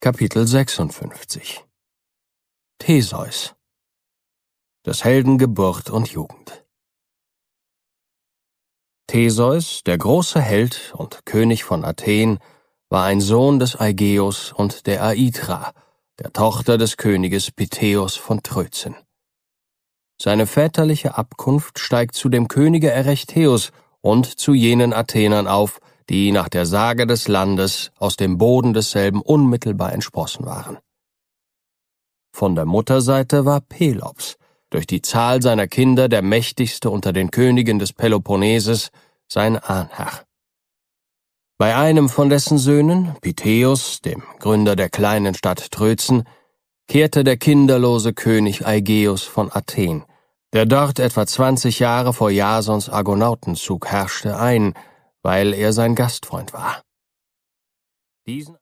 Kapitel 56 Theseus. Des Helden Geburt und Jugend. Theseus, der große Held und König von Athen, war ein Sohn des Aigeus und der Aithra, der Tochter des Königes Pittheus von Trözen. Seine väterliche Abkunft steigt zu dem Könige Erechtheus und zu jenen Athenern auf, die nach der Sage des Landes aus dem Boden desselben unmittelbar entsprossen waren. Von der Mutterseite war Pelops, durch die Zahl seiner Kinder der mächtigste unter den Königen des Peloponneses, sein Ahnherr. Bei einem von dessen Söhnen, Pittheus, dem Gründer der kleinen Stadt Trözen, kehrte der kinderlose König Aigeus von Athen, der dort etwa 20 Jahre vor Jasons Argonautenzug herrschte, ein, weil er sein Gastfreund war. Diesen